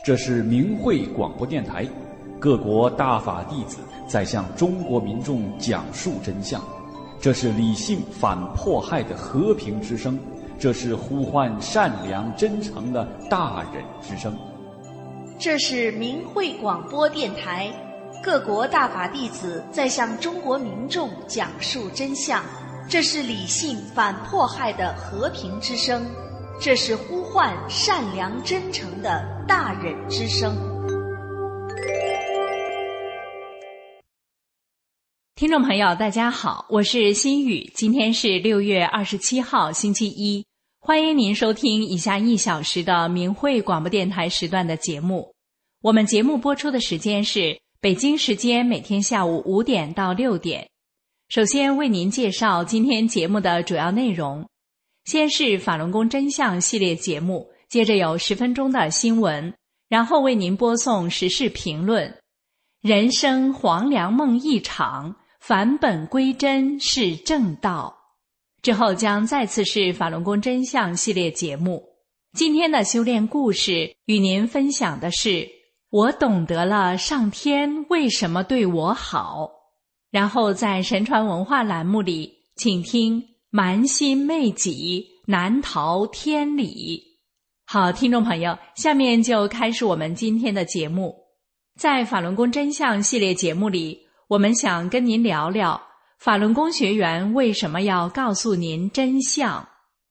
这是明慧广播电台，各国大法弟子在向中国民众讲述真相。这是理性反迫害的和平之声，这是呼唤善良真诚的大忍之声。 这是明慧广播电台，各国大法弟子在向中国民众讲述真相。这是理性反迫害的和平之声，这是呼唤善良真诚的大忍之声。 听众朋友大家好，我是心雨，今天是6月27号星期一，欢迎您收听以下1小时的明慧广播电台时段的节目。我们节目播出的时间是北京时间每天下午5点到6点。首先为您介绍今天节目的主要内容，先是法轮功真相系列节目，接着有10分钟的新闻，然后为您播送时事评论。人生黄粱梦一场，返本归真是正道。之后将再次是法轮功真相系列节目。今天的修炼故事与您分享的是，我懂得了上天为什么对我好。然后在神传文化栏目里，请听蛮心昧己，难逃天理。好，听众朋友，下面就开始我们今天的节目。在法轮功真相系列节目里，我们想跟您聊聊法轮功学员为什么要告诉您真相。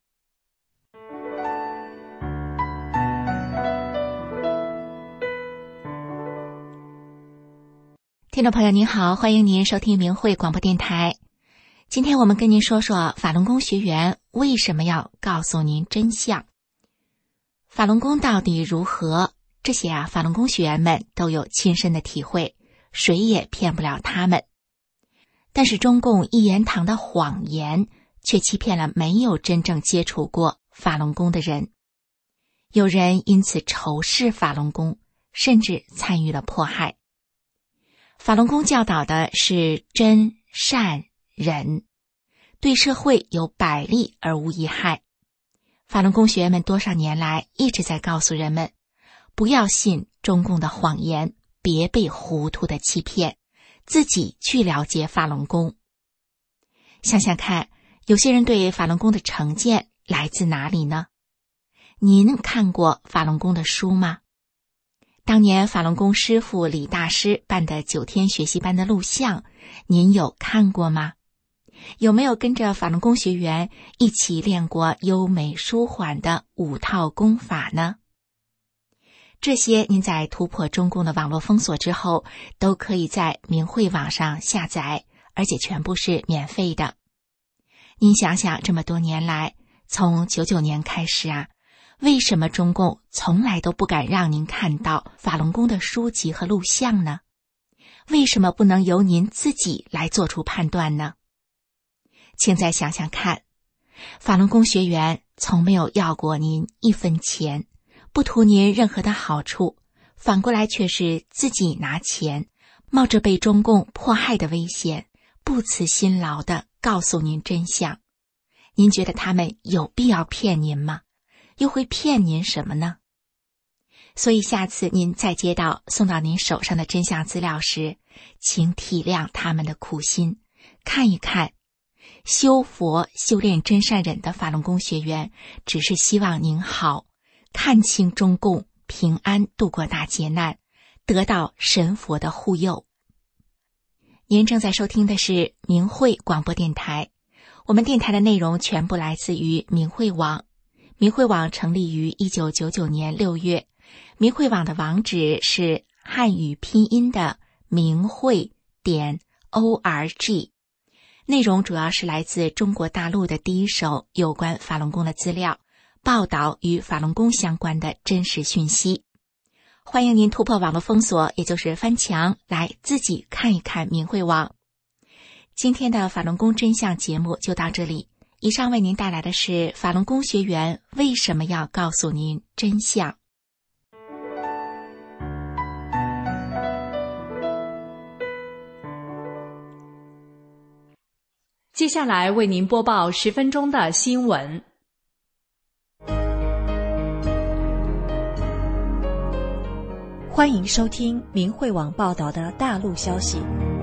听众朋友您好，欢迎您收听明慧广播电台。今天我们跟您说说法轮功学员为什么要告诉您真相。法轮功到底如何？这些法轮功学员们都有亲身的体会，谁也骗不了他们。但是中共一言堂的谎言却欺骗了没有真正接触过法轮功的人。有人因此仇视法轮功，甚至参与了迫害。法轮功教导的是真善忍，对社会有百利而无一害。法轮功学员们多少年来一直在告诉人们，不要信中共的谎言，别被糊涂的欺骗，自己去了解法轮功。想想看，有些人对法轮功的成见来自哪里呢？您看过法轮功的书吗？当年法轮功师父李大师办的9天学习班的录像，您有看过吗？有没有跟着法轮功学员一起练过优美舒缓的5套功法呢？这些您在突破中共的网络封锁之后，都可以在明慧网上下载，而且全部是免费的。您想想，这么多年来，从99年开始为什么中共从来都不敢让您看到法轮功的书籍和录像呢？为什么不能由您自己来做出判断呢？请再想想看，法轮功学员从没有要过您1分钱，不图您任何的好处，反过来却是自己拿钱，冒着被中共迫害的危险，不辞辛劳地告诉您真相。您觉得他们有必要骗您吗？又会骗您什么呢？所以下次您再接到送到您手上的真相资料时，请体谅他们的苦心，看一看修佛修炼真善忍的法轮功学员只是希望您好，看清中共，平安度过大劫难，得到神佛的护佑。您正在收听的是明慧广播电台，我们电台的内容全部来自于明慧网。明慧网成立于1999年6月，明慧网的网址是汉语拼音的明慧.org， 内容主要是来自中国大陆的第一手有关法轮功的资料，报道与法轮功相关的真实讯息。欢迎您突破网络封锁，也就是翻墙，来自己看一看明慧网。今天的法轮功真相节目就到这里，以上为您带来的是法轮功学员为什么要告诉您真相。 接下来为您播报10分钟的新闻。 欢迎收听明慧网报道的大陆消息。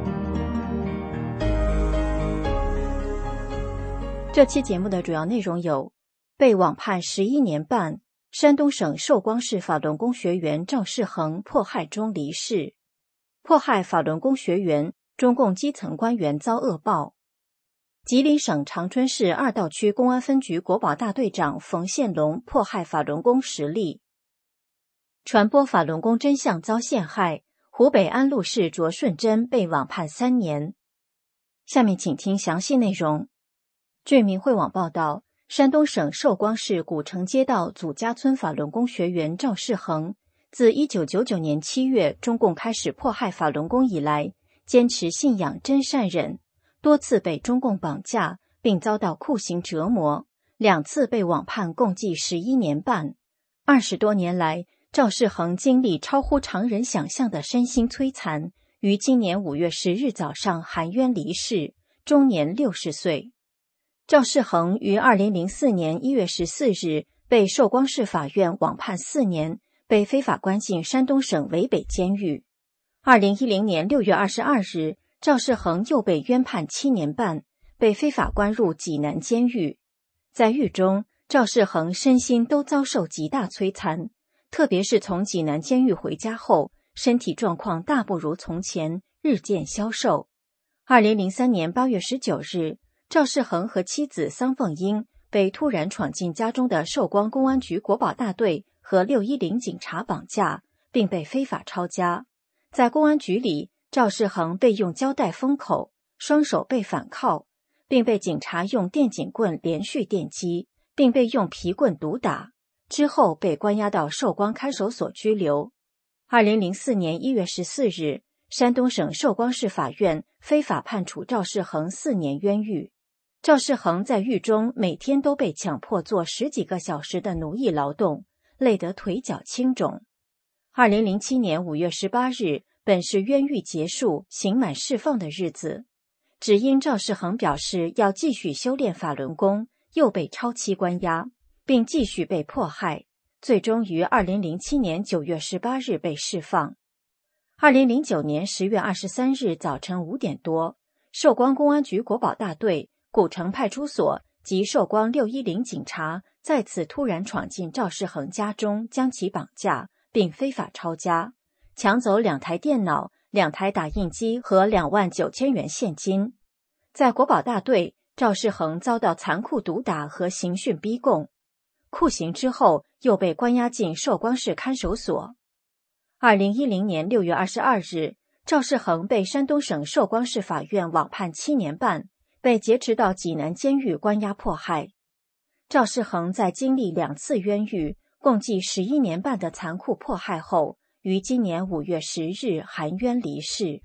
这期节目的主要内容有：被网判11年半，山东省寿光市法轮功学员赵世恒迫害中离世；迫害法轮功学员，中共基层官员遭恶报；吉林省长春市二道区公安分局国保大队长冯宪龙迫害法轮功10例；传播法轮功真相遭陷害，湖北安陆市卓顺珍被网判3年。下面请听详细内容。据明慧网报道，山东省寿光市古城街道祖家村法轮功学员赵世恒，自1999年7月中共开始迫害法轮功以来，坚持信仰真善忍，多次被中共绑架，并遭到酷刑折磨，2次被网判共计11年半。20多年来，赵世恒经历超乎常人想象的身心摧残，于今年5月10日早上含冤离世，终年60岁。赵世恒于2004年1月14日被寿光市法院网判4年，被非法关进山东省渭北监狱。2010年6月22日，赵世恒又被冤判7年半，被非法关入济南监狱。在狱中，赵世恒身心都遭受极大摧残，特别是从济南监狱回家后，身体状况大不如从前，日渐消瘦。2003年8月19日，赵世恒和妻子桑凤英被突然闯进家中的寿光公安局国保大队和610警察绑架，并被非法抄家。在公安局里，赵世恒被用胶带封口，双手被反铐，并被警察用电警棍连续电击，并被用皮棍毒打，之后被关押到寿光看守所拘留。2004年1月14日，山东省寿光市法院非法判处赵世恒4年冤狱。赵世恒在狱中每天都被强迫做10几个小时的奴役劳动，累得腿脚青肿。2007年5月18日，本是冤狱结束、刑满释放的日子，只因赵世恒表示要继续修炼法轮功，又被超期关押，并继续被迫害，最终于2007年9月18日被释放。2009年10月23日早晨5点多，寿光公安局国保大队、古城派出所及寿光610警察再次突然闯进赵世恒家中，将其绑架，并非法抄家，抢走2台电脑、2台打印机和29000元现金。在国保大队，赵世恒遭到残酷毒打和刑讯逼供，酷刑之后又被关押进寿光市看守所。2010年6月22日，赵世恒被山东省寿光市法院网判7年半，被劫持到济南监狱关押迫害。赵世恒在经历2次冤狱，共计11年半的残酷迫害后，于今年5月10日含冤离世。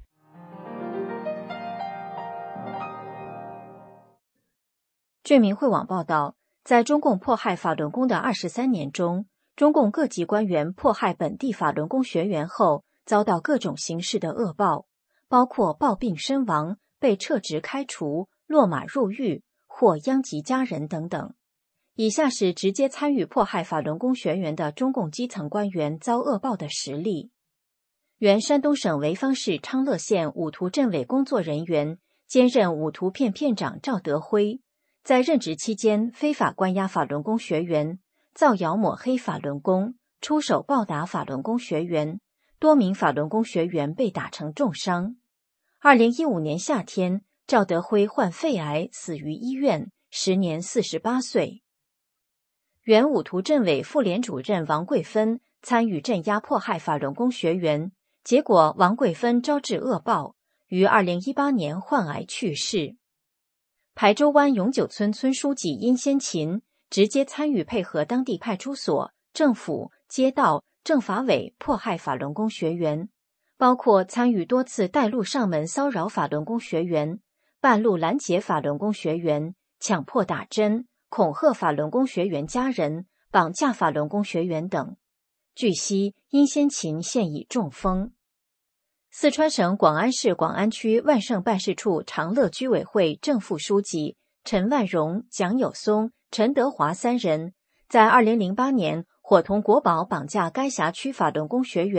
据明慧网报道，在中共迫害法轮功的23年中，中共各级官员迫害本地法轮功学员后，遭到各种形式的恶报，包括暴病身亡、被撤职开除、落马入狱或殃及家人等等。以下是直接参与迫害法轮功学员的中共基层官员遭恶报的实例。原山东省潍坊市昌乐县五图镇委工作人员，兼任五图片片长赵德辉，在任职期间非法关押法轮功学员，造谣抹黑法轮功，出手暴打法轮功学员，多名法轮功学员被打成重伤。2015年夏天，赵德辉患肺癌死于医院，时年48岁。原五图镇委妇联主任王桂芬参与镇压迫害法轮功学员，结果王桂芬招致恶报，于2018年患癌去世。台州湾永久村村书记殷先勤直接参与配合当地派出所、政府、街道、政法委迫害法轮功学员，包括参与多次带路上门骚扰法轮功学员、半路拦截法轮功学员、强迫打针、恐吓法轮功学员家人、绑架法轮功学员等。据悉，殷先勤现已中风。四川省广安市广安区万盛办事处长乐居委会正副书记陈万荣、蒋友松、陈德华3人，在2008年伙同国保绑架该辖区法轮功学员，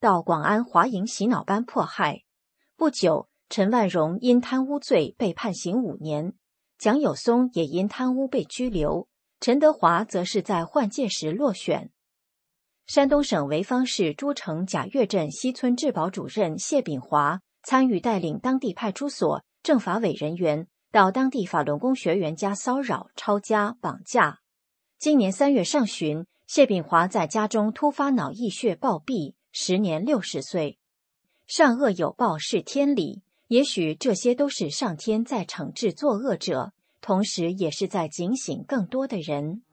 到广安华营洗脑班迫害。不久，陈万荣因贪污罪被判刑5年，蒋友松也因贪污被拘留，陈德华则是在换届时落选。山东省潍坊市诸城贾岳镇西村治保主任谢炳华参与带领当地派出所政法委人员到当地法轮功学员家骚扰、抄家、绑架。今年3月上旬，谢炳华在家中突发脑溢血暴毙，时年60岁。善恶有报是天理，也许这些都是上天在惩治作恶者，同时也是在警醒更多的人。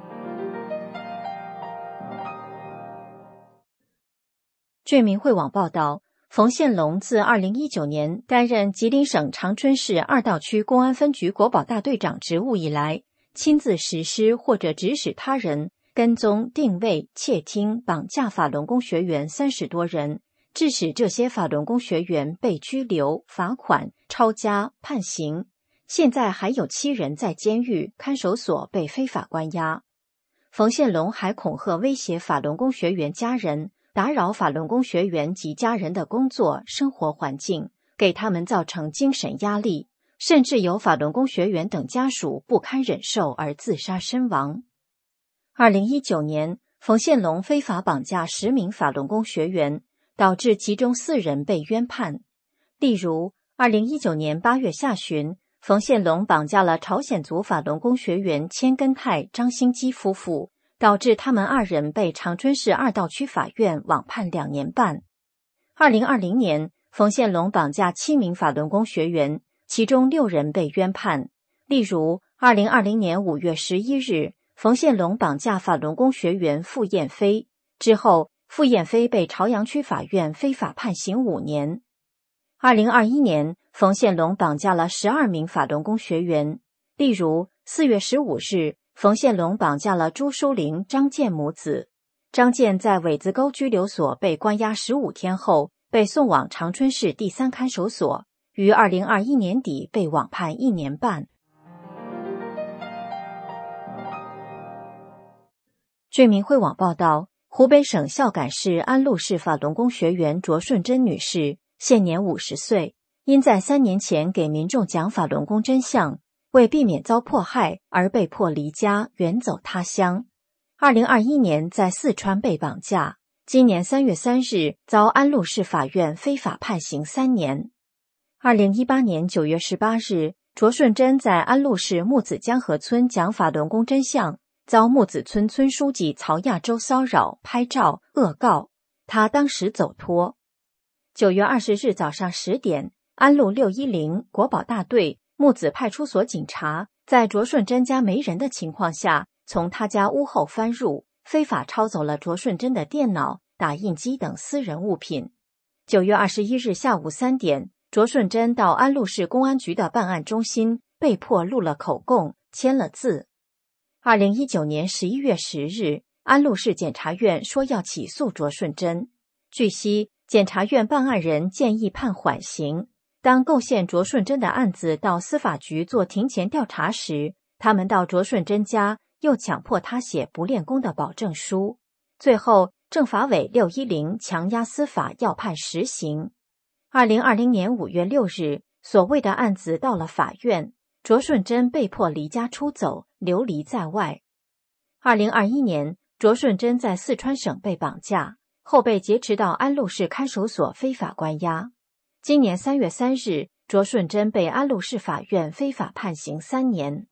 据明慧网报道，冯宪龙自2019年担任吉林省长春市2道区公安分局国保大队长职务以来，亲自实施或者指使他人跟踪、定位、窃听、绑架法轮功学员30多人，致使这些法轮功学员被拘留、罚款、抄家、判刑。现在还有7人在监狱、看守所被非法关押。冯宪龙还恐吓威胁法轮功学员家人，打扰法轮功学员及家人的工作、生活环境，给他们造成精神压力，甚至有法轮功学员等家属不堪忍受而自杀身亡。2019年，冯宪龙非法绑架10名法轮功学员，导致其中4人被冤判。例如，2019年8月下旬，冯宪龙绑架了朝鲜族法轮功学员千根泰、张兴基夫妇，导致他们2人被长春市2道区法院网判2年半。2020年，冯宪龙绑架7名法轮功学员，其中6人被冤判。例如，2020年5月11日，冯宪龙绑架法轮功学员傅艳飞，之后傅艳飞被朝阳区法院非法判刑5年。2021年，冯宪龙绑架了12名法轮功学员。例如，4月15日，冯宪龙绑架了朱淑玲、张健母子。张健在苇子沟拘留所被关押15天后，被送往长春市第3看守所，于2021年底被网判1年半。据明慧网报道，湖北省孝感市安陆市法轮功学员卓顺珍女士现年50岁，因在3年前给民众讲法轮功真相，为避免遭迫害而被迫离家远走他乡。2021年在四川被绑架，今年3月3日遭安陆市法院非法判刑3年。2018年9月18日，卓顺珍在安陆市木子江河村讲法轮功真相，遭木子村村书记曹亚洲骚扰、拍照、恶告，他当时走脱。9月20日早上10点，安陆610国保大队木子派出所警察在卓顺珍家没人的情况下，从他家屋后翻入，非法抄走了卓顺珍的电脑、打印机等私人物品。9月21日下午3点，卓顺珍到安陆市公安局的办案中心，被迫录了口供，签了字。2019年11月10日，安陆市检察院说要起诉卓顺珍。据悉，检察院办案人建议判缓刑。当构陷卓顺珍的案子到司法局做庭前调查时，他们到卓顺珍家又强迫他写不练功的保证书。最后，政法委610强压司法要判实刑。2020年5月6日，所谓的案子到了法院，卓顺珍被迫离家出走，流离在外。2021年，卓顺珍在四川省被绑架，后被劫持到安陆市看守所非法关押。今年3月3日，卓顺珍被安陆市法院非法判刑3年。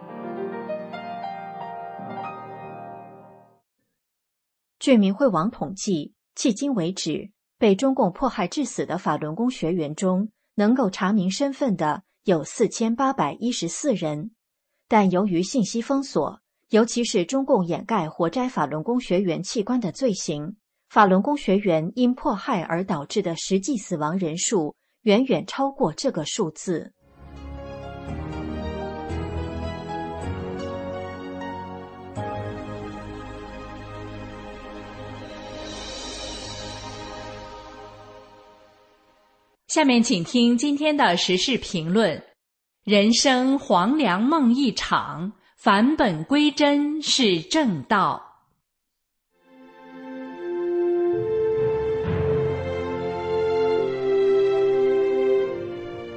据明慧网统计，迄今为止，被中共迫害致死的法轮功学员中，能够查明身份的有4814人，但由于信息封锁，尤其是中共掩盖活摘法轮功学员器官的罪行，法轮功学员因迫害而导致的实际死亡人数远远超过这个数字。 下面请听今天的时事评论：人生黄粱梦一场，返本归真是正道。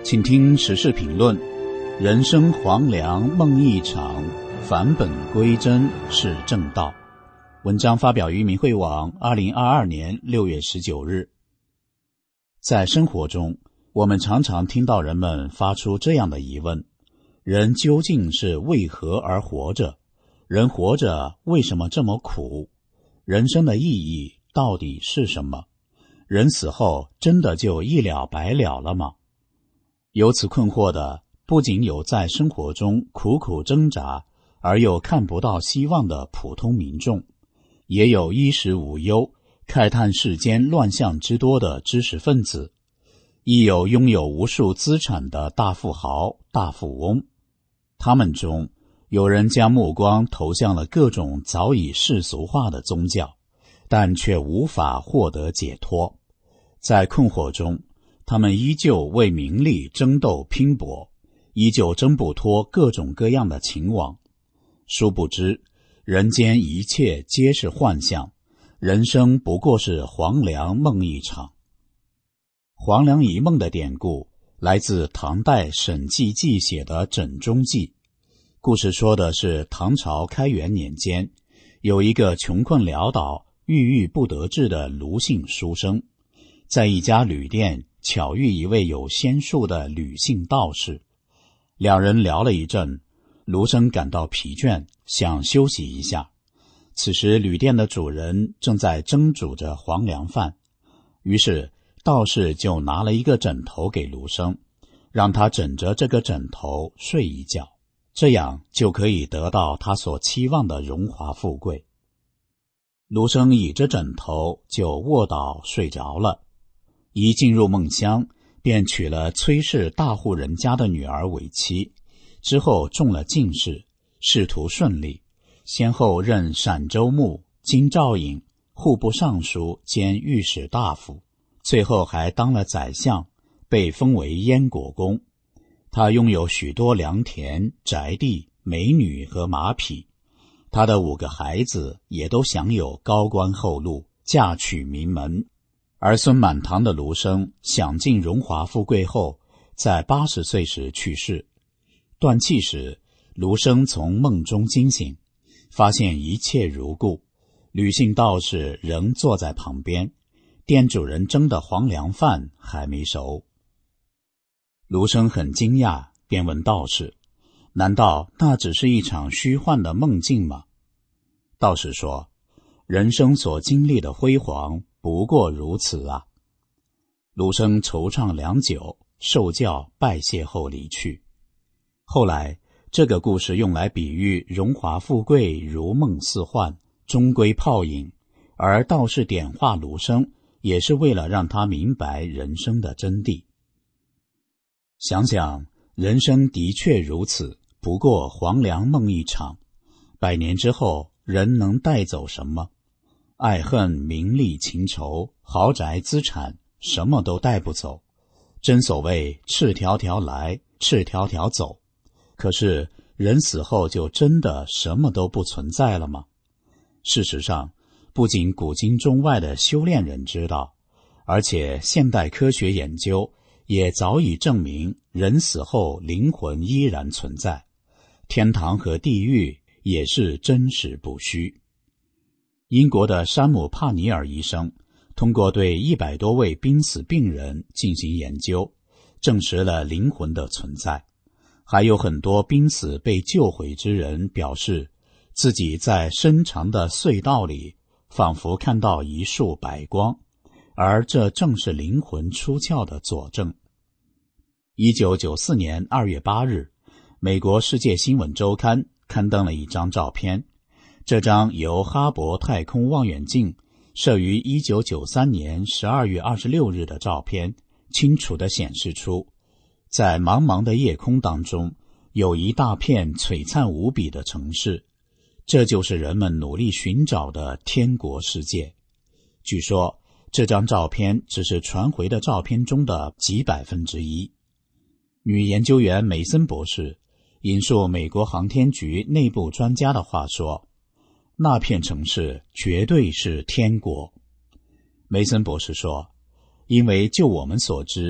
请听时事评论：人生黄粱梦一场，返本归真是正道。文章发表于明慧网2022年6月19日。在生活中，我们常常听到人们发出这样的疑问：人究竟是为何而活着？人活着为什么这么苦？人生的意义到底是什么？人死后真的就一了百了了吗？由此困惑的不仅有在生活中苦苦挣扎而又看不到希望的普通民众，也有衣食无忧慨叹世间乱象之多的知识分子，亦有拥有无数资产的大富豪、大富翁。他们中有人将目光投向了各种早已世俗化的宗教，但却无法获得解脱。在困惑中，他们依旧为名利争斗拼搏，依旧挣不脱各种各样的情网。殊不知，人间一切皆是幻象，人生不过是黄粱梦一场。黄粱一梦的典故来自唐代沈记记写的《枕中记》。故事说的是唐朝开元年间，有一个穷困潦倒、郁郁不得志的卢姓书生，在一家旅店巧遇一位有仙术的吕姓道士。两人聊了一阵，卢生感到疲倦，想休息一下。此时旅店的主人正在蒸煮着黄粱饭，于是道士就拿了一个枕头给卢生，让他枕着这个枕头睡一觉，这样就可以得到他所期望的荣华富贵。卢生倚着枕头就卧倒睡着了。一进入梦乡，便娶了崔氏大户人家的女儿为妻，之后中了进士，仕途顺利，先后任陕州牧、京兆尹、户部尚书兼御史大夫，最后还当了宰相，被封为燕国公。他拥有许多良田、宅地、美女和马匹，他的5个孩子也都享有高官厚禄，嫁娶名门。儿孙满堂的卢生享尽荣华富贵后，在80岁时去世。断气时，卢生从梦中惊醒，发现一切如故，吕姓道士仍坐在旁边，店主人蒸的黄粱饭还没熟。卢生很惊讶，便问道士：难道那只是一场虚幻的梦境吗？道士说：人生所经历的辉煌不过如此啊。卢生惆怅良久，受教拜谢后离去。后来这个故事用来比喻荣华富贵如梦似幻，终归泡影，而道士点化卢生也是为了让他明白人生的真谛。想想人生的确如此，不过黄粱梦一场。100年之后，人能带走什么？爱恨名利情仇豪宅资产，什么都带不走。真所谓赤条条来，赤条条走。可是人死后就真的什么都不存在了吗？事实上，不仅古今中外的修炼人知道，而且现代科学研究也早已证明，人死后灵魂依然存在，天堂和地狱也是真实不虚。英国的山姆·帕尼尔医生通过对100多位濒死病人进行研究，证实了灵魂的存在。还有很多濒死被救回之人表示，自己在深长的隧道里仿佛看到一束白光，而这正是灵魂出窍的佐证。1994年2月8日，美国世界新闻周刊刊登了一张照片。这张由哈勃太空望远镜摄于1993年12月26日的照片，清楚地显示出，在茫茫的夜空当中，有一大片璀璨无比的城市，这就是人们努力寻找的天国世界。据说，这张照片只是传回的照片中的几1%。女研究员梅森博士引述美国航天局内部专家的话说，那片城市绝对是天国。梅森博士说，因为就我们所知，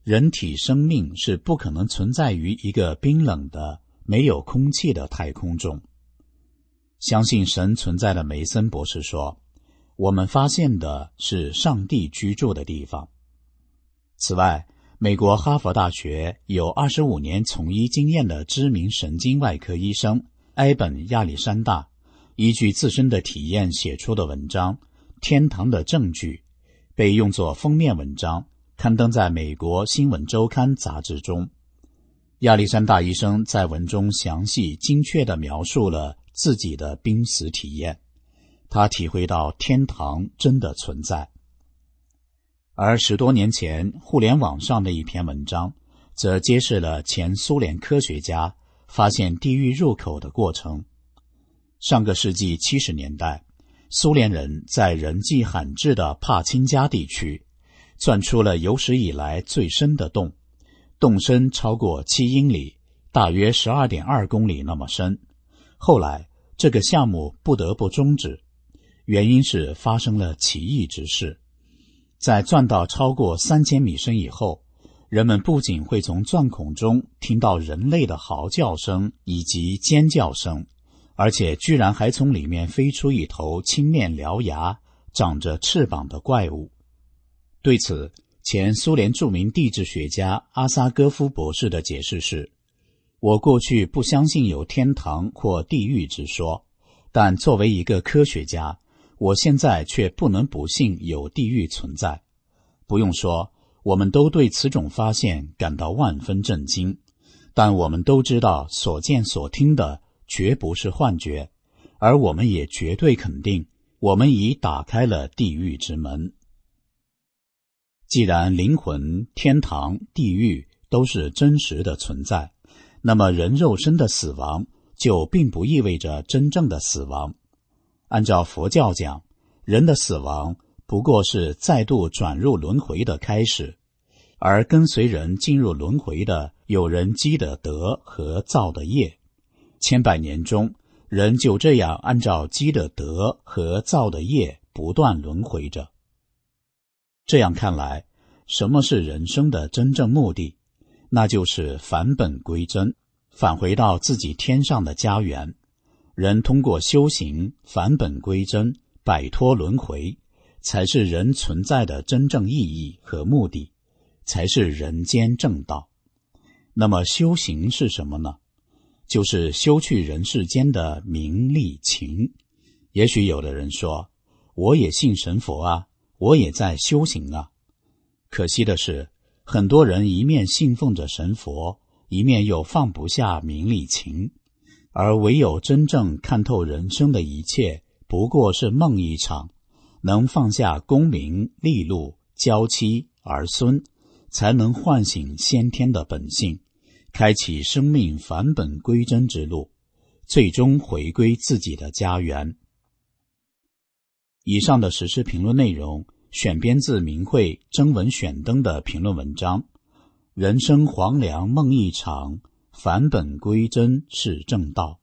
人体生命是不可能存在于一个冰冷的、没有空气的太空中。相信神存在的梅森博士说，我们发现的是上帝居住的地方。此外，美国哈佛大学有25年从医经验的知名神经外科医生埃本亚历山大，依据自身的体验写出的文章《天堂的证据》，被用作封面文章，刊登在美国新闻周刊杂志中。亚历山大医生在文中详细精确地描述了自己的濒死体验，他体会到天堂真的存在。而10多年前互联网上的一篇文章则揭示了前苏联科学家发现地狱入口的过程。上个世纪70年代，苏联人在人迹罕至的帕钦加地区钻出了有史以来最深的洞，洞深超过7英里，大约 12.2 公里那么深。后来这个项目不得不终止，原因是发生了奇异之事。在钻到超过3000米深以后，人们不仅会从钻孔中听到人类的嚎叫声以及尖叫声，而且居然还从里面飞出一头青面獠牙、长着翅膀的怪物。对此，前苏联著名地质学家阿萨戈夫博士的解释是，我过去不相信有天堂或地狱之说，但作为一个科学家，我现在却不能不信有地狱存在。不用说，我们都对此种发现感到万分震惊，但我们都知道所见所听的绝不是幻觉，而我们也绝对肯定，我们已打开了地狱之门。既然灵魂、天堂、地狱都是真实的存在，那么人肉身的死亡就并不意味着真正的死亡。按照佛教讲，人的死亡不过是再度转入轮回的开始，而跟随人进入轮回的有人积的德和造的业，千百年中，人就这样按照积的德和造的业不断轮回着。这样看来，什么是人生的真正目的？那就是返本归真，返回到自己天上的家园。人通过修行返本归真，摆脱轮回，才是人存在的真正意义和目的，才是人间正道。那么修行是什么呢？就是修去人世间的名利情。也许有的人说，我也信神佛啊，我也在修行啊。可惜的是，很多人一面信奉着神佛，一面又放不下名利情，而唯有真正看透人生的一切不过是梦一场，能放下功名利禄、娇妻儿孙，才能唤醒先天的本性，开启生命返本归真之路，最终回归自己的家园。以上的时事评论内容选编自明慧征文选登的评论文章，人生黄粱梦一场，返本归真是正道。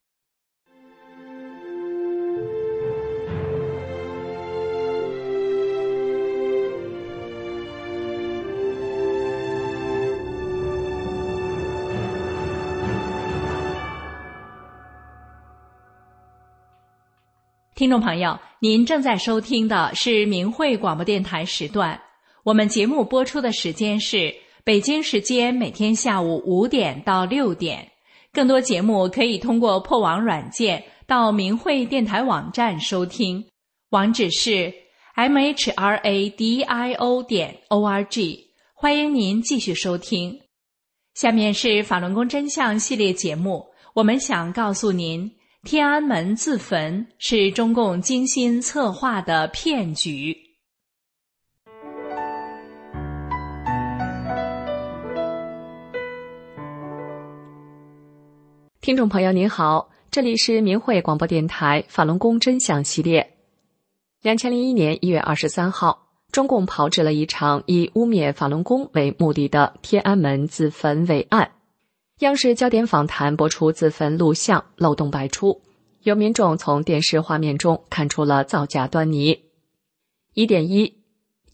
听众朋友，您正在收听的是明慧广播电台时段，我们节目播出的时间是北京时间每天下午5点到6点。更多节目可以通过破网软件到明慧电台网站收听，网址是 mhradio.org， 欢迎您继续收听。下面是法轮功真相系列节目，我们想告诉您，天安门自焚是中共精心策划的骗局。 听众朋友您好，这里是明慧广播电台法轮功真相系列。2001年1月23号，中共炮制了一场以污蔑法轮功为目的的天安门自焚伪案。央视焦点访谈播出自焚录像，漏洞百出，有民众从电视画面中看出了造假端倪。1.1，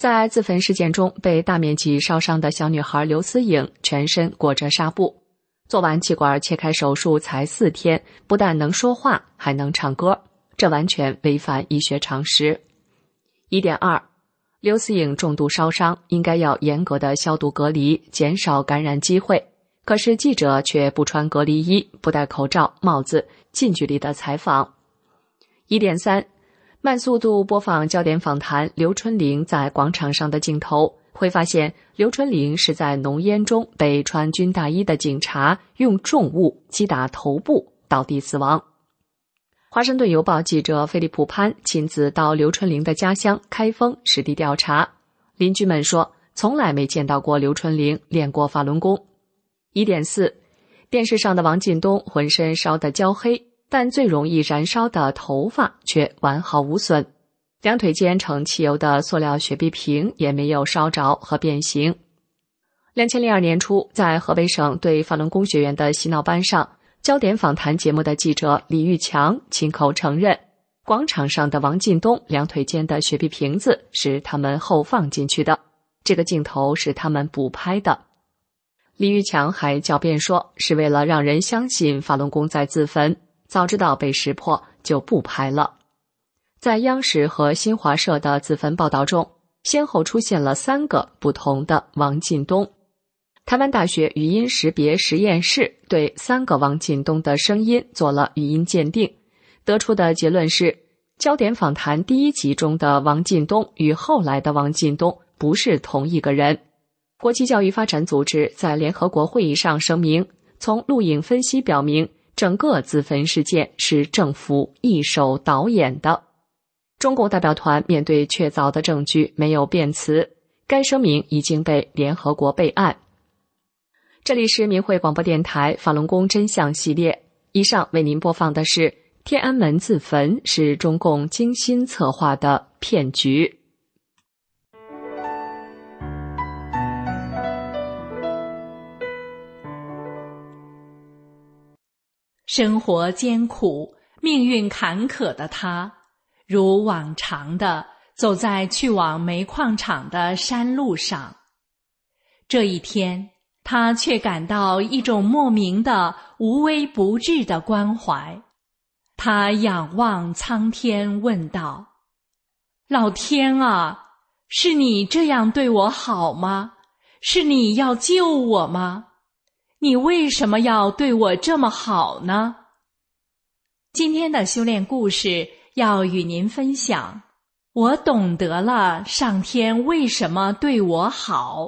在自焚事件中被大面积烧伤的小女孩刘思颖全身裹着纱布，做完气管切开手术才4天，不但能说话，还能唱歌，这完全违反医学常识。1.2 刘思颖重度烧伤，应该要严格的消毒隔离，减少感染机会，可是记者却不穿隔离衣，不戴口罩、帽子，近距离的采访。1.3慢速度播放焦点访谈刘春玲在广场上的镜头，会发现刘春玲是在浓烟中被穿军大衣的警察用重物击打头部，倒地死亡。华盛顿邮报记者菲利普潘亲自到刘春玲的家乡开封实地调查，邻居们说从来没见到过刘春玲练过法轮功。1.4电视上的王进东浑身烧得焦黑，但最容易燃烧的头发却完好无损，两腿间盛汽油的塑料雪碧瓶也没有烧着和变形。2002年初，在河北省对法轮功学员的洗脑班上，焦点访谈节目的记者李玉强亲口承认，广场上的王进东两腿间的雪碧瓶子是他们后放进去的，这个镜头是他们补拍的。李玉强还狡辩说，是为了让人相信法轮功在自焚，早知道被识破就不拍了。在央视和新华社的自焚报道中，先后出现了3个不同的王进东。台湾大学语音识别实验室对3个王进东的声音做了语音鉴定，得出的结论是，焦点访谈第1集中的王进东与后来的王进东不是同一个人。国际教育发展组织在联合国会议上声明，从录影分析表明，整个自焚事件是政府一手导演的。中共代表团面对确凿的证据没有辩词，该声明已经被联合国备案。这里是民汇广播电台法轮功真相系列，以上为您播放的是天安门自焚是中共精心策划的骗局。 生活艰苦，命运坎坷的他，如往常的走在去往煤矿厂的山路上。这一天，他却感到一种莫名的无微不至的关怀。他仰望苍天问道：老天啊，是你这样对我好吗？是你要救我吗？你为什么要对我这么好呢？今天的修炼故事要与您分享，我懂得了上天为什么对我好。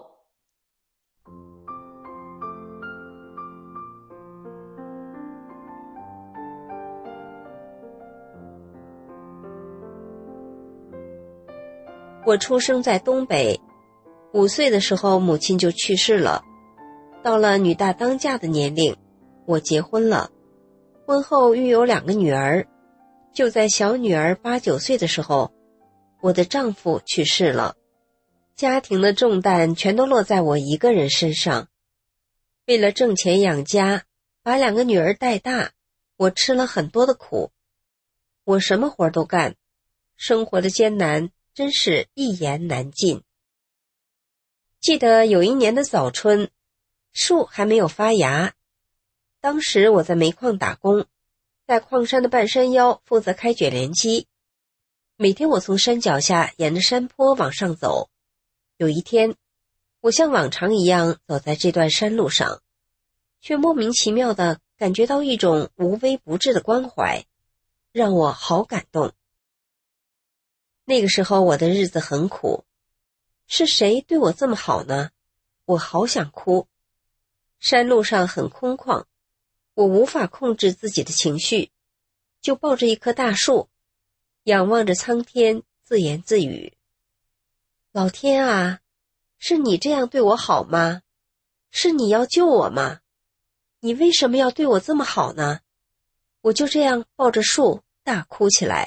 我出生在东北，5岁的时候母亲就去世了。到了女大当嫁的年龄，我结婚了，婚后育有2个女儿。就在小女儿8、9岁的时候，我的丈夫去世了，家庭的重担全都落在我一个人身上。为了挣钱养家，把2个女儿带大，我吃了很多的苦。我什么活都干，生活的艰难真是一言难尽。记得有一年的早春，树还没有发芽，当时我在煤矿打工，在矿山的半山腰负责开卷帘机。每天我从山脚下沿着山坡往上走。有一天，我像往常一样走在这段山路上，却莫名其妙地感觉到一种无微不至的关怀，让我好感动。那个时候我的日子很苦，是谁对我这么好呢？我好想哭。山路上很空旷，我无法控制自己的情绪，就抱着一棵大树，仰望着苍天，自言自语：老天啊，是你这样对我好吗？是你要救我吗？你为什么要对我这么好呢？我就这样抱着树大哭起来。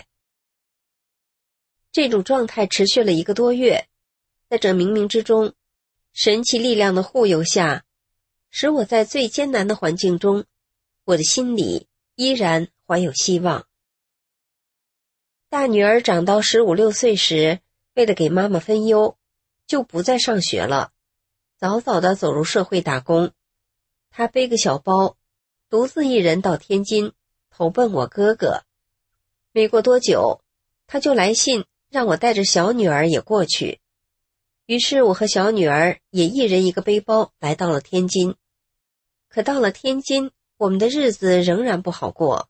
这种状态持续了1个多月，在这冥冥之中，神奇力量的护佑下，使我在最艰难的环境中，我的心里依然怀有希望。大女儿长到15、16岁时，为了给妈妈分忧， 就不再上学了，早早地走入社会打工。他背个小包，独自一人到天津投奔我哥哥。没过多久，他就来信让我带着小女儿也过去。于是我和小女儿也一人一个背包来到了天津。可到了天津，我们的日子仍然不好过。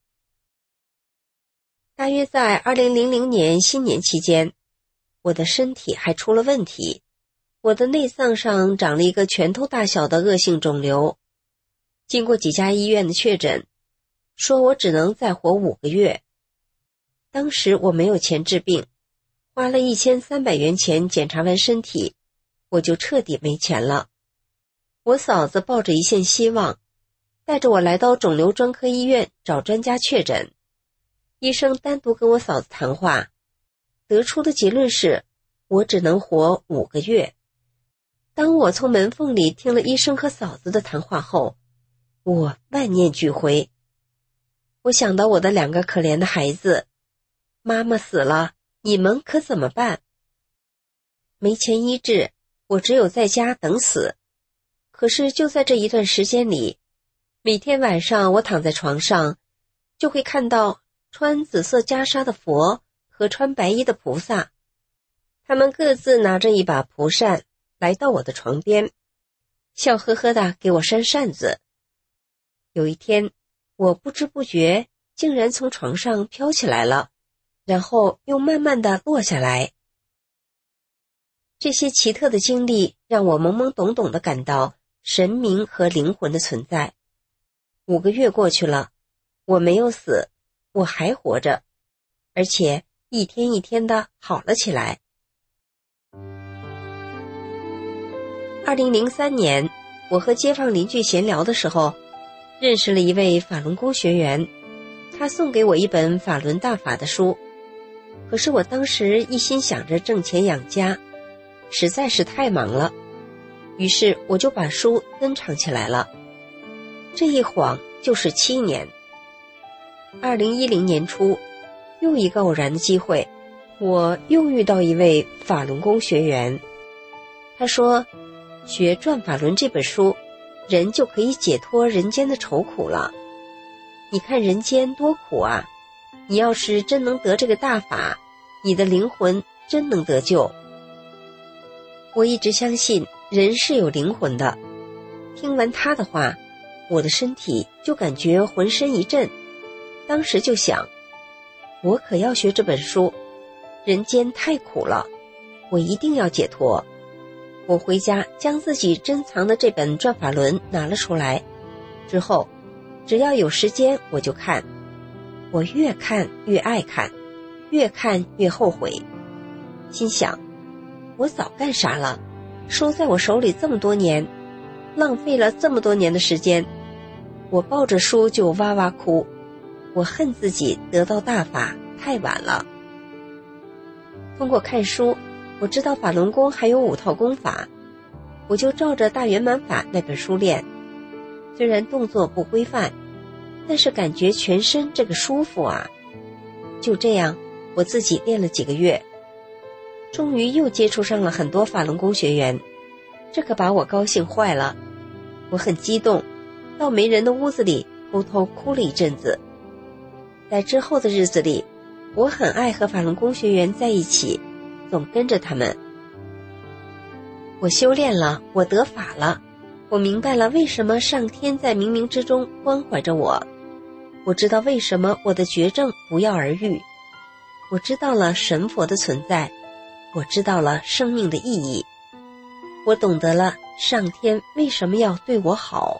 大约在2000年新年期间，我的身体还出了问题，我的内脏上长了一个拳头大小的恶性肿瘤。经过几家医院的确诊，说我只能再活5个月。当时我没有钱治病，花了1300元钱检查完身体，我就彻底没钱了。我嫂子抱着一线希望，带着我来到肿瘤专科医院找专家确诊。医生单独跟我嫂子谈话，得出的结论是我只能活5个月。当我从门缝里听了医生和嫂子的谈话后，我万念俱灰。我想到我的2个可怜的孩子，妈妈死了，你们可怎么办？没钱医治，我只有在家等死。可是就在这一段时间里，每天晚上我躺在床上，就会看到穿紫色袈裟的佛和穿白衣的菩萨，他们各自拿着一把蒲扇来到我的床边，笑呵呵地给我扇扇子。有一天，我不知不觉竟然从床上飘起来了，然后又慢慢地落下来。这些奇特的经历让我懵懵懂懂地感到神明和灵魂的存在。5个月过去了，我没有死，我还活着，而且一天一天的好了起来。2003年，我和街坊邻居闲聊的时候，认识了一位法轮功学员，他送给我一本法轮大法的书。可是我当时一心想着挣钱养家，实在是太忙了，于是我就把书珍藏起来了。这一晃就是7年。2010年初，又一个偶然的机会，我又遇到一位法轮功学员。他说，学《转法轮》这本书，人就可以解脱人间的愁苦了。你看人间多苦啊，你要是真能得这个大法，你的灵魂真能得救。我一直相信人是有灵魂的，听完他的话，我的身体就感觉浑身一震。当时就想，我可要学这本书，人间太苦了，我一定要解脱。我回家将自己珍藏的这本《转法轮》拿了出来，之后只要有时间我就看，我越看越爱看，越看越后悔。心想，我早干啥了？书在我手里这么多年，浪费了这么多年的时间。我抱着书就哇哇哭，我恨自己得到大法太晚了。通过看书，我知道法轮功还有5套功法，我就照着大圆满法那本书练。虽然动作不规范，但是感觉全身这个舒服啊。就这样，我自己练了几个月，终于又接触上了很多法轮功学员，这可把我高兴坏了。我很激动，到没人的屋子里偷偷哭了一阵子。在之后的日子里，我很爱和法轮功学员在一起，总跟着他们。我修炼了，我得法了，我明白了为什么上天在冥冥之中关怀着我，我知道为什么我的绝症不药而愈，我知道了神佛的存在，我知道了生命的意义，我懂得了上天为什么要对我好。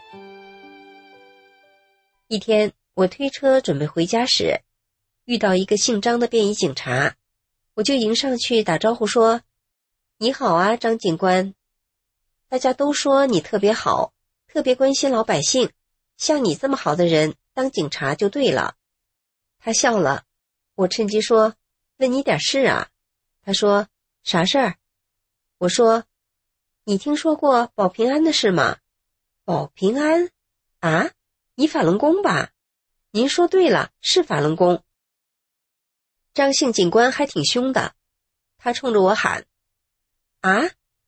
一天，我推车准备回家时，遇到一个姓张的便衣警察，我就迎上去打招呼说，你好啊，张警官，大家都说你特别好，特别关心老百姓，像你这么好的人当警察就对了。他笑了，我趁机说，问你点事啊。他说，啥事儿？我说，你听说过保平安的事吗？保平安？啊，你法轮功吧？您说对了，是法轮功。张姓警官还挺凶的，他冲着我喊，啊，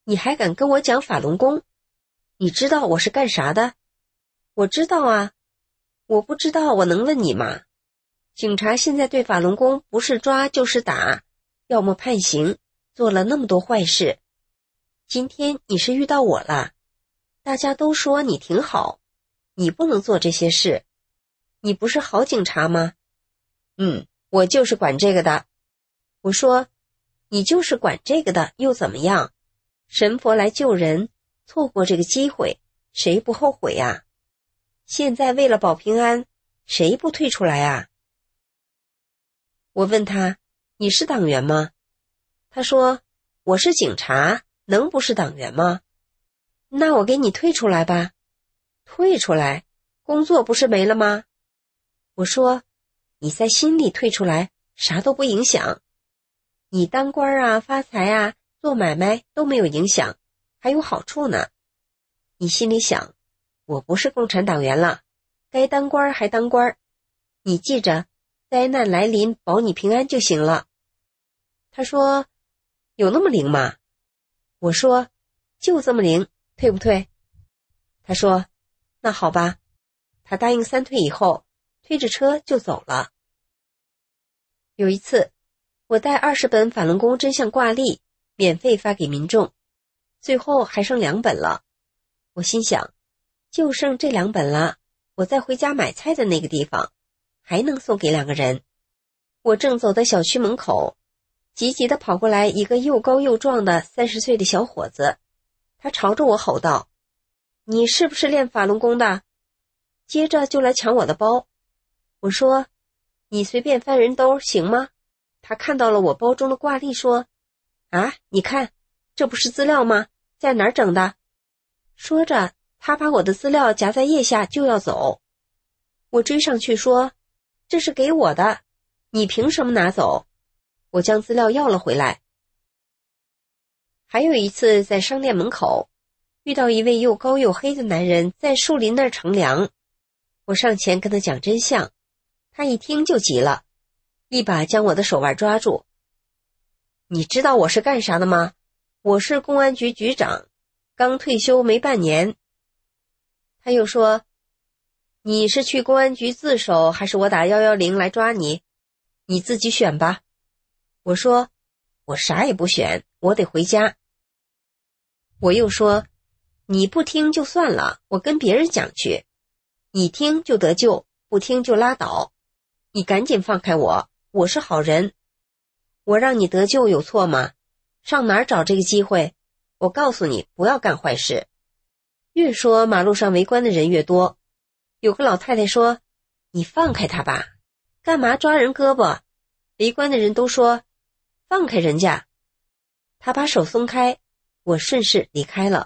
你还敢跟我讲法轮功？你知道我是干啥的？我知道啊，我不知道我能问你吗？警察现在对法轮功不是抓就是打，要么判刑，做了那么多坏事。今天你是遇到我了，大家都说你挺好，你不能做这些事。你不是好警察吗？我就是管这个的。我说，你就是管这个的又怎么样？神佛来救人，错过这个机会，谁不后悔呀？现在为了保平安，谁不退出来啊？我问他，你是党员吗？他说，我是警察，能不是党员吗？那我给你退出来吧。退出来？工作不是没了吗？我说，你在心里退出来，啥都不影响。你当官啊，发财啊，做买卖都没有影响，还有好处呢。你心里想，我不是共产党员了，该当官还当官，你记着，灾难来临保你平安就行了。他说，有那么灵吗？我说，就这么灵，退不退？他说，那好吧。他答应3退以后，推着车就走了。有一次，我带20本法轮功真相挂历免费发给民众，最后还剩2本了。我心想，就剩这2本了，我再回家买菜的那个地方还能送给2个人。我正走到小区门口，急急地跑过来一个又高又壮的30岁的小伙子，他朝着我吼道，你是不是练法轮功的？接着就来抢我的包。我说，你随便翻人兜行吗？他看到了我包中的挂历说，啊，你看，这不是资料吗？在哪儿整的？说着，他把我的资料夹在腋下就要走。我追上去说，这是给我的，你凭什么拿走？我将资料要了回来。还有一次在商店门口，遇到一位又高又黑的男人在树林那儿乘凉。我上前跟他讲真相，他一听就急了，一把将我的手腕抓住。你知道我是干啥的吗？我是公安局局长，刚退休没半年。他又说，你是去公安局自首，还是我打110来抓你？你自己选吧。我说，我啥也不选，我得回家。我又说，你不听就算了，我跟别人讲去。你听就得救，不听就拉倒。你赶紧放开我，我是好人。我让你得救有错吗？上哪儿找这个机会？我告诉你，不要干坏事。越说马路上围观的人越多。有个老太太说，你放开他吧，干嘛抓人胳膊？围观的人都说，放开人家。他把手松开，我顺势离开了。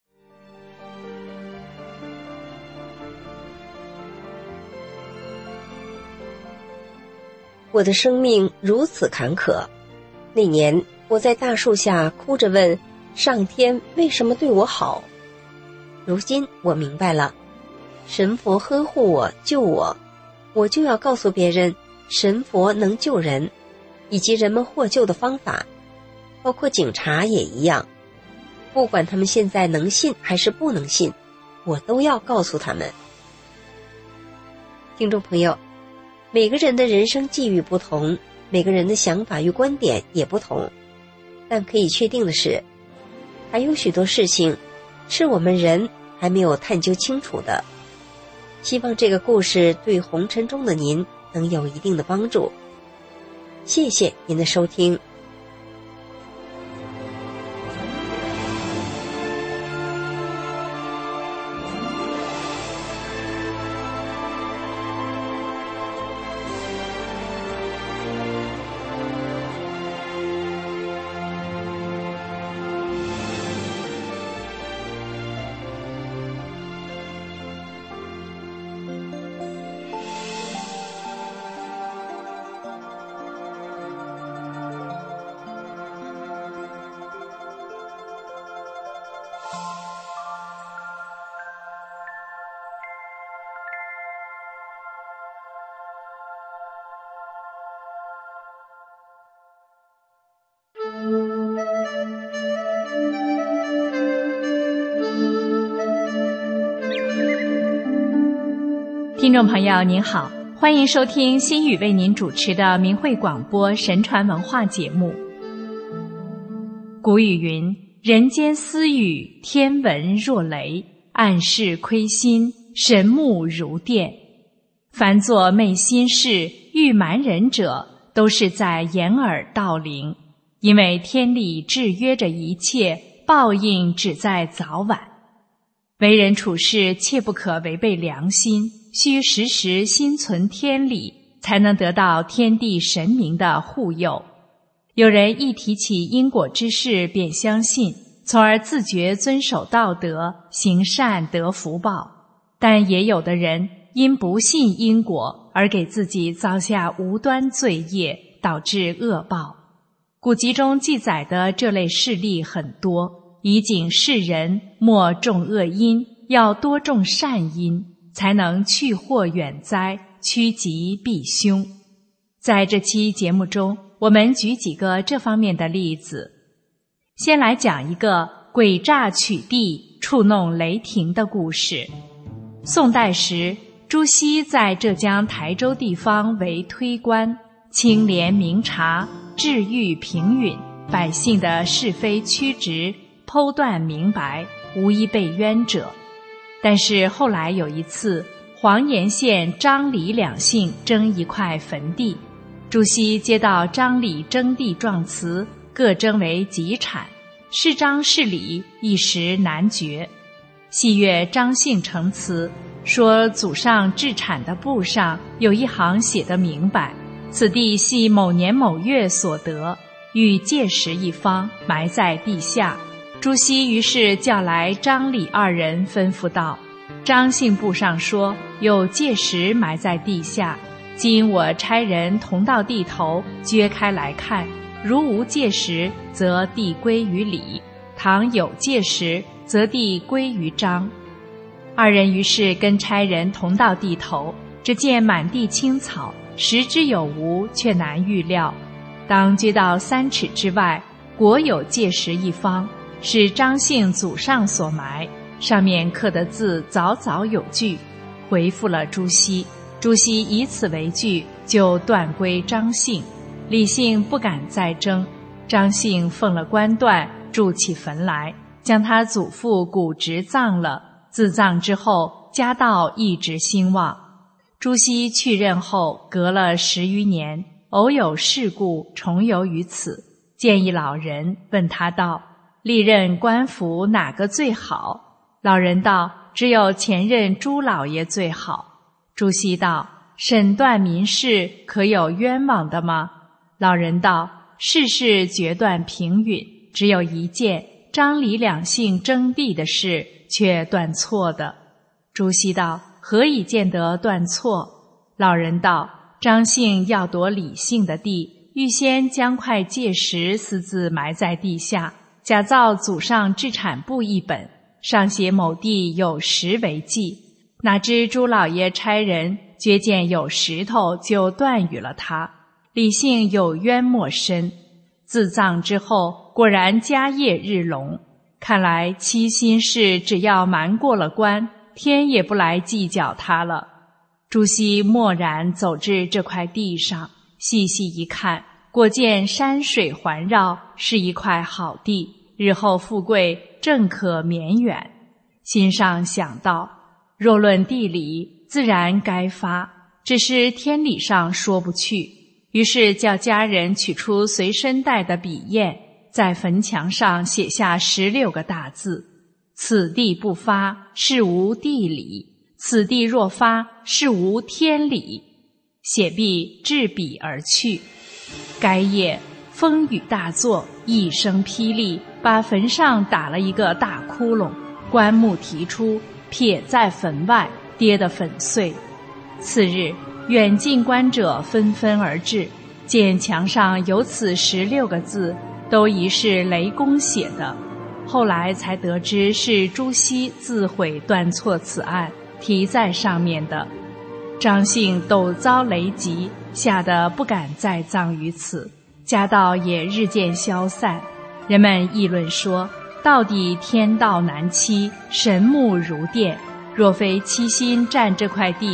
我的生命如此坎坷。那年我在大树下哭着问上天为什么对我好。如今我明白了，神佛呵护我救我，我就要告诉别人神佛能救人，以及人们获救的方法，包括警察也一样。不管他们现在能信还是不能信，我都要告诉他们。听众朋友，每个人的人生际遇不同，每个人的想法与观点也不同，但可以确定的是，还有许多事情是我们人还没有探究清楚的。希望这个故事对红尘中的您能有一定的帮助。谢谢您的收听。 听众朋友您好，欢迎收听心语为您主持的明慧广播神传文化节目。古语云：人间私语，天闻若雷，暗室窥心，神目如电。凡作昧心事，欲瞒人者，都是在掩耳盗铃。因为天理制约着一切，报应只在早晚。为人处事切不可违背良心，须时时心存天理，才能得到天地神明的护佑。有人一提起因果之事便相信，从而自觉遵守道德，行善得福报。但也有的人因不信因果而给自己造下无端罪业，导致恶报。古籍中记载的这类事例很多，以警世人莫种恶因，要多种善因，才能去祸远灾，趋吉避凶。在这期节目中，我们举几个这方面的例子。先来讲一个诡诈取缔、触弄雷霆的故事。宋代时，朱熹在浙江台州地方为推官，清廉明察，治狱平允，百姓的是非曲直剖断明白，无一被冤者。但是后来有一次，黄岩县张李两姓争一块坟地，朱熹接到张李争地状词，各争为己产，是张是李一时难决。细阅张姓呈词，说祖上置产的簿上有一行写得明白，此地系某年某月所得，欲借石一方，埋在地下。朱熹于是叫来张李二人，吩咐道：张姓簿上说有戒石埋在地下，今我差人同到地头，掘开来看，如无戒石，则地归于李；倘有戒石，则地归于张。二人于是跟差人同到地头，只见满地青草，食之有无，却难预料。当掘到3尺之外，果有戒石一方，是张姓祖上所埋，上面刻的字早早有据，回复了朱熹。朱熹以此为据，就断归张姓。李姓不敢再争，张姓奉了官断，筑起坟来，将他祖父骨殖葬了。自葬之后，家道一直兴旺。朱熹去任后，隔了10余年，偶有事故重游于此，见一老人，问他道：历任官府哪个最好？老人道：只有前任朱老爷最好。朱熹道：审断民事，可有冤枉的吗？老人道：事事决断平允，只有一件张李两姓争地的事，却断错的。朱熹道：何以见得断错？老人道：张姓要夺李姓的地，预先将块戒石私自埋在地下，假造祖上置产簿一本，上写某地有石为记。哪知朱老爷差人觉见有石头，就断语了他。李姓有冤莫伸。自葬之后，果然家业日隆。看来七心事只要瞒过了关，天也不来计较他了。朱熹默然走至这块地上，细细一看，果见山水环绕，是一块好地，日后富贵正可绵远。心上想到，若论地理，自然该发，只是天理上说不去。于是叫家人取出随身带的笔砚，在坟墙上写下16个大字：此地不发，是无地理；此地若发，是无天理。写毕，执笔而去。该夜风雨大作，一声霹雳，把坟上打了一个大窟窿，棺木提出，撇在坟外，跌得粉碎。次日，远近观者纷纷而至，见墙上有此16个字，都疑是雷公写的。后来才得知是朱熹自毁断错此案，题在上面的。张姓陡遭雷击，吓得不敢再葬于此，家道也日渐消散。人们议论说，到底天道难欺，神目如电，若非七心占这块地，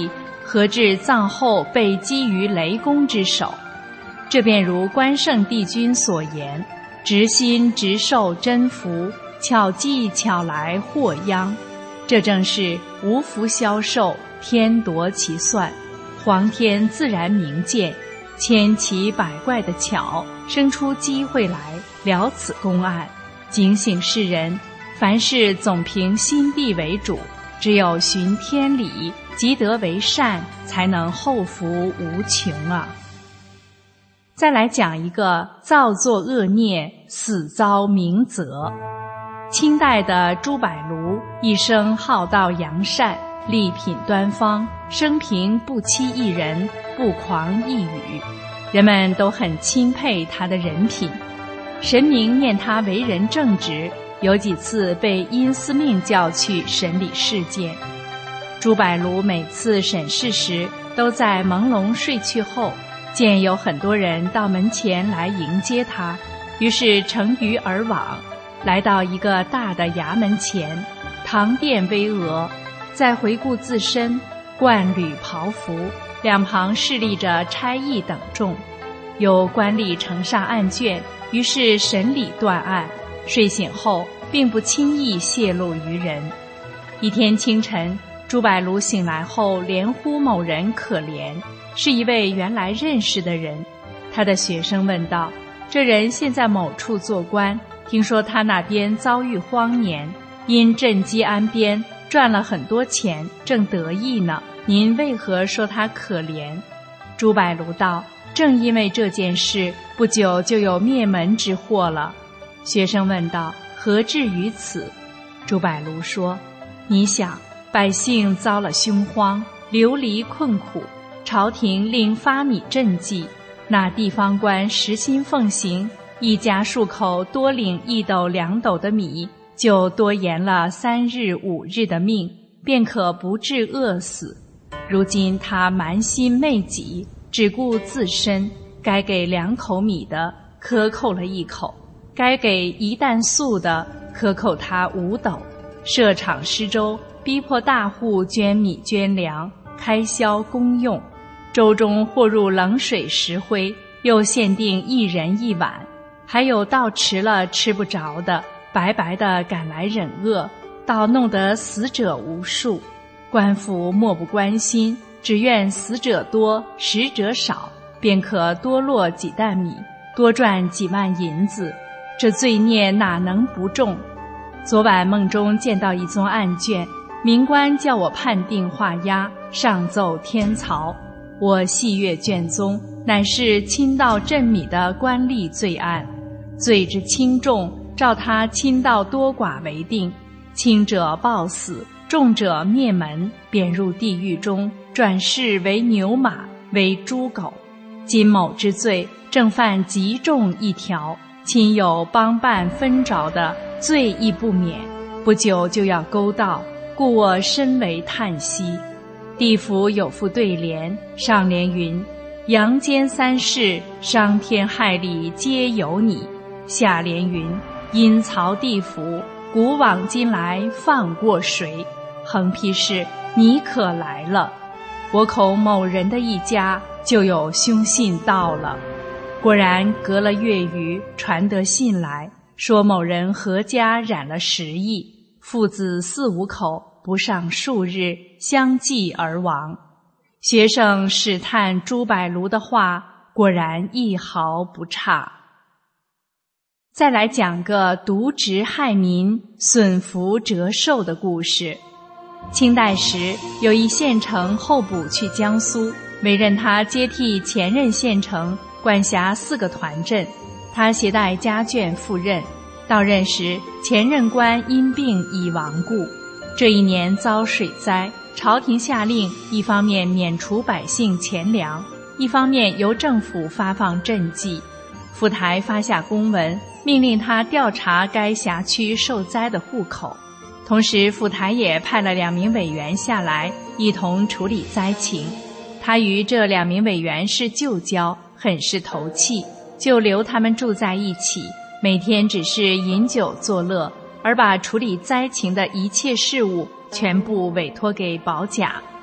何至葬后被击于雷公之手？这便如关圣帝君所言，直心直受真福，巧计巧来祸殃。这正是无福消受，天夺其算，皇天自然明鉴，千奇百怪的巧，生出机会来了此公案，警醒世人，凡事总凭心地为主，只有循天理，积德为善，才能后福无穷啊。再来讲一个造作恶孽，死遭明责。清代的朱柏庐一生好道扬善，丽品端方，生平不欺一人，不狂一语，人们都很钦佩他的人品。神明念他为人正直，有几次被因司命叫去审理事件。朱柏庐每次审视时，都在朦胧睡去后，见有很多人到门前来迎接他，于是乘舆而往，来到一个大的衙门前，堂殿巍峨，再回顾自身，冠履袍服，两旁侍立着差役等众，有官吏呈上案卷，于是审理断案。睡醒后并不轻易泄露于人。一天清晨，朱柏庐醒来后连呼某人可怜，是一位原来认识的人。他的学生问道：这人现在某处做官，听说他那边遭遇荒年，因赈济安边赚了很多钱，正得意呢，您为何说他可怜？朱柏庐道：正因为这件事，不久就有灭门之祸了。学生问道：何至于此？朱柏庐说：你想，百姓遭了凶荒，流离困苦，朝廷令发米赈济，那地方官实心奉行，一家数口多领1斗2斗的米，就多延了3日5日的命，便可不致饿死。如今他蛮心昧己，只顾自身，该给2口米的克扣了1口，该给1担粟的克扣他5斗，设场施粥，逼迫大户捐米捐粮，开销公用。粥中或入冷水石灰，又限定1人1碗，还有到迟了吃不着的，白白的赶来忍饿，倒弄得死者无数。官府漠不关心，只愿死者多食者少，便可多落几担米，多赚几万银子，这罪孽哪能不重？昨晚梦中见到一宗案卷，民官叫我判定画押，上奏天曹。我细阅卷宗，乃是侵盗赈米的官吏罪案，罪之轻重，照他侵盗多寡为定，轻者暴死，重者灭门，贬入地狱中，转世为牛马，为猪狗。今某之罪，正犯极重一条，亲友帮办分着的，罪亦不免，不久就要勾到，故我深为叹息。地府有副对联，上联云：阳间3事，伤天害理皆由你。下联云：阴曹地府，古往今来放过谁？横批是：你可来了。我恐某人的一家就有凶信到了。果然隔了月余，传得信来，说某人何家染了10疫，父子4、5口，不上数日，相继而亡。学生试探朱柏庐的话，果然一毫不差。再来讲个渎职害民、损福折寿的故事。清代时，有一县丞候补去江苏，委任他接替前任县丞，管辖4个团镇。他携带家眷赴任，到任时，前任官因病已亡故。这一年遭水灾，朝廷下令，一方面免除百姓钱粮，一方面由政府发放赈济。府台发下公文，命令他调查该辖区受灾的户口。同时府台也派了2名委员下来，一同处理灾情。他与这2名委员是旧交，很是投契，就留他们住在一起，每天只是饮酒作乐，而把处理灾情的一切事务全部委托给保甲，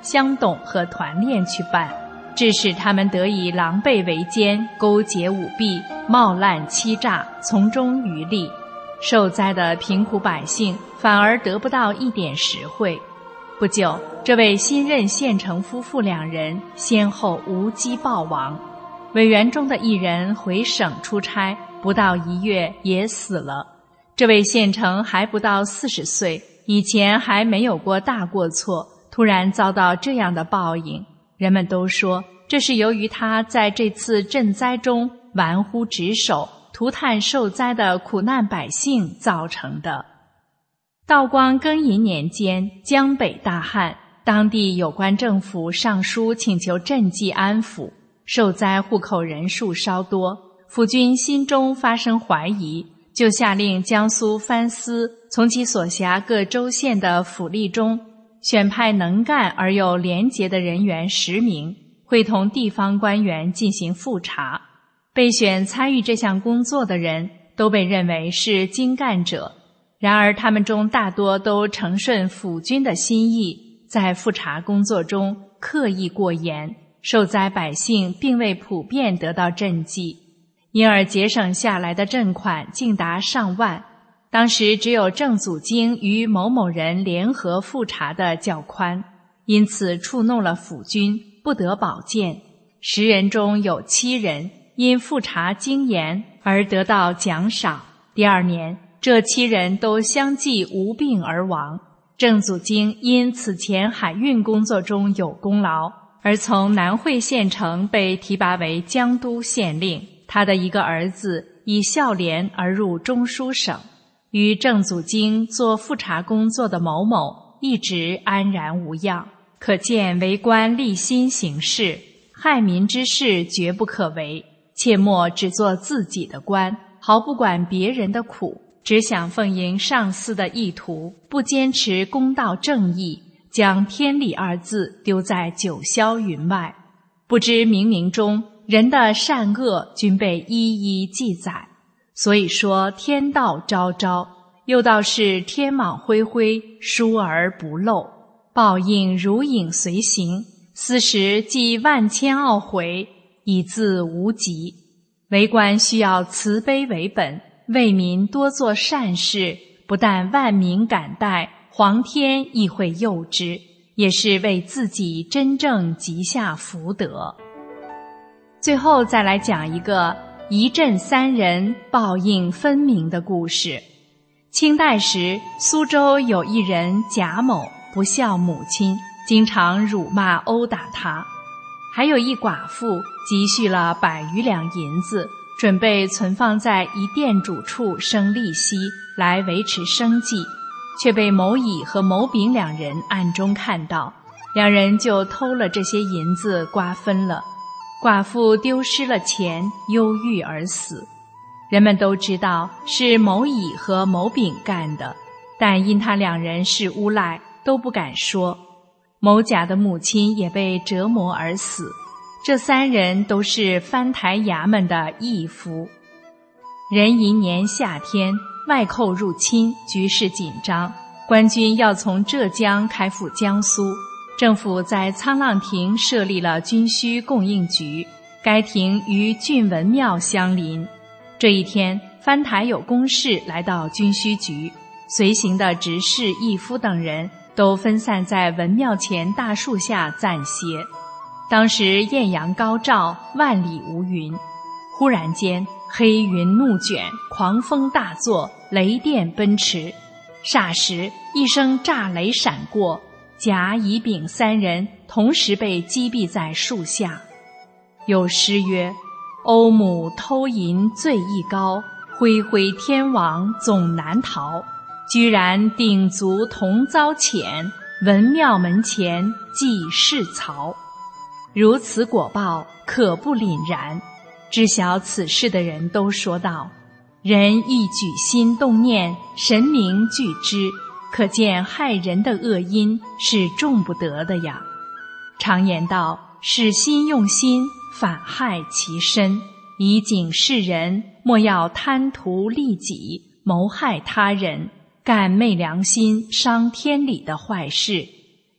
相懂和团练去办，致使他们得以狼狈为奸，勾结舞弊，冒滥欺诈，从中渔利。受灾的贫苦百姓反而得不到一点实惠。不久，这位新任县城夫妇2人先后无疾暴亡，委员中的一人回省出差，不到1月也死了。这位县城还不到40岁，以前还没有过大过错，突然遭到这样的报应。人们都说，这是由于他在这次赈灾中玩忽职守，涂炭受灾的苦难百姓造成的。道光庚寅年间，江北大旱，当地有关政府上书请求赈济安抚，受灾户口人数稍多，府军心中发生怀疑，就下令江苏藩司从其所辖各州县的府吏中选派能干而又廉洁的人员10名，会同地方官员进行复查。被选参与这项工作的人都被认为是精干者，然而他们中大多都承顺府军的心意，在复查工作中刻意过严，受灾百姓并未普遍得到赈济，因而节省下来的赈款竟达上万。当时只有郑祖经与某某人联合复查的较宽，因此触怒了府军，不得保荐。10人中有7人因复查精严而得到奖赏。第2年，这7人都相继无病而亡。郑祖经因此前海运工作中有功劳，而从南汇县城被提拔为江都县令。他的一个儿子以孝廉而入中书省，与郑祖经做复查工作的某某一直安然无恙。可见为官立心行事，害民之事绝不可为，切莫只做自己的官，毫不管别人的苦，只想奉迎上司的意图，不坚持公道正义，将天理2字丢在九霄云外。不知冥冥中人的善恶均被一一记载。所以说天道昭昭，又道是天网恢恢，疏而不漏，报应如影随形，斯时即万千懊悔，以自无极。为官需要慈悲为本，为民多做善事，不但万民感戴，皇天亦会佑之，也是为自己真正积下福德。最后再来讲一个一镇3人报应分明的故事。清代时，苏州有一人贾某不孝母亲，经常辱骂殴打他。还有一寡妇积蓄了100余两银子，准备存放在一店主处生利息来维持生计，却被某乙和某丙2人暗中看到，2人就偷了这些银子瓜分了。寡妇丢失了钱，忧郁而死。人们都知道是某乙和某丙干的，但因他2人是诬赖，都不敢说。某甲的母亲也被折磨而死。这3人都是藩台衙门的义夫。壬寅年夏天，外寇入侵，局势紧张，官军要从浙江开赴江苏。政府在沧浪亭设立了军需供应局，该亭与郡文庙相邻。这一天，藩台有公事来到军需局，随行的执事、义夫等人都分散在文庙前大树下暂歇。当时艳阳高照，万里无云。忽然间，黑云怒卷，狂风大作，雷电奔驰。霎时，一声炸雷闪过，甲、乙、丙3人同时被击毙在树下。有诗曰：欧母偷银最艺高，恢恢天王总难逃。居然鼎足同遭遣，文庙门前祭世曹。如此果报，可不凛然。知晓此事的人都说道：人一举心动念，神明具知，可见害人的恶因是重不得的呀。常言道：使心用心，反害其身。以警示人，莫要贪图利己，谋害他人，干昧良心、伤天理的坏事。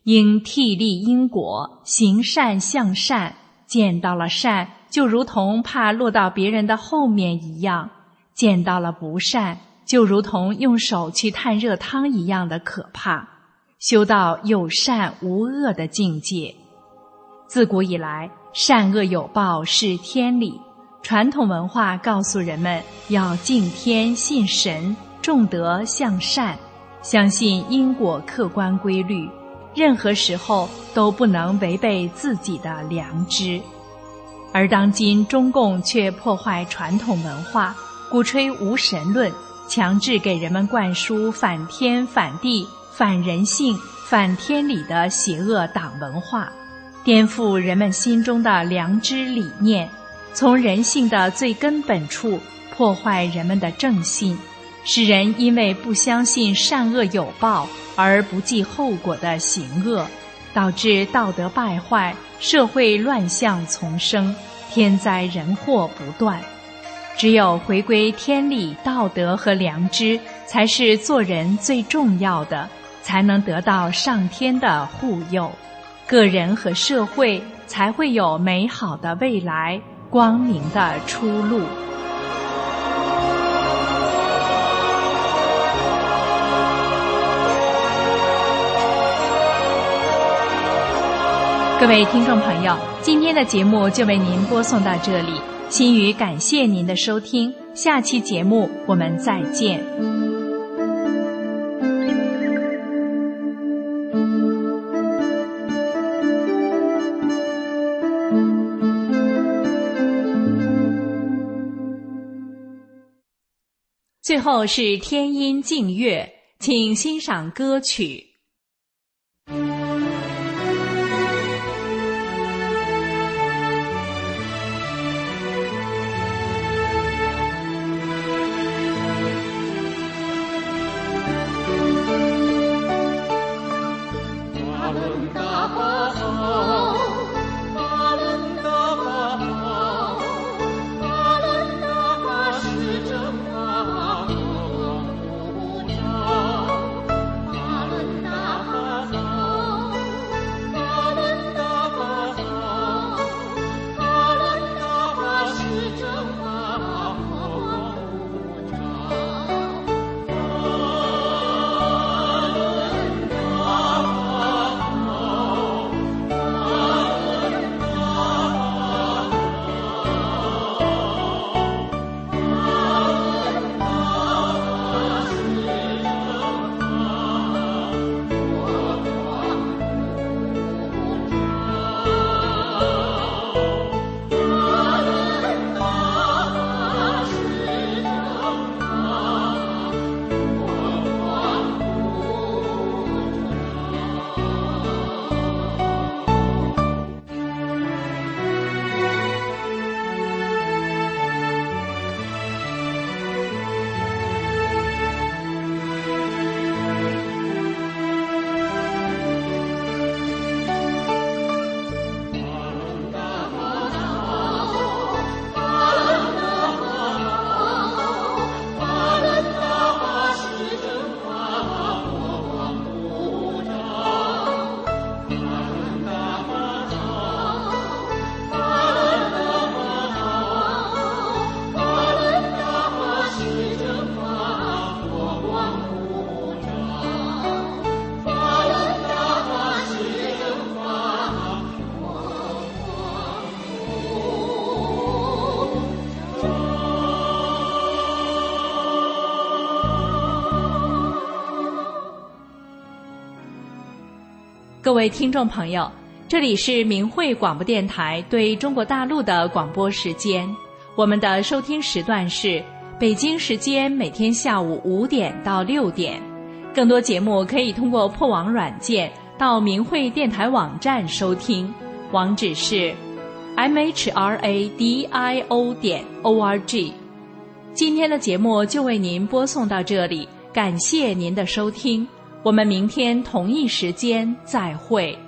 应替立因果，行善向善，见到了善就如同怕落到别人的后面一样，见到了不善就如同用手去探热汤一样的可怕，修到有善无恶的境界。自古以来，善恶有报是天理，传统文化告诉人们要敬天信神，重德向善，相信因果客观规律，任何时候都不能违背自己的良知。而当今中共却破坏传统文化，鼓吹无神论，强制给人们灌输反天反地反人性反天理的邪恶党文化，颠覆人们心中的良知理念，从人性的最根本处破坏人们的正信，使人因为不相信善恶有报而不计后果的行恶，导致道德败坏，社会乱象丛生，天灾人祸不断。只有回归天理、道德和良知，才是做人最重要的，才能得到上天的护佑，个人和社会才会有美好的未来，光明的出路。各位听众朋友，今天的节目就为您播送到这里，心语感谢您的收听，下期节目我们再见。最后是天音静乐，请欣赏歌曲。各位听众朋友，这里是明慧广播电台对中国大陆的广播时间，我们的收听时段是北京时间每天下午5点到6点。更多节目可以通过破网软件到明慧电台网站收听，网址是 mhradio.org。今天的节目就为您播送到这里，感谢您的收听，我们明天同一时间再会。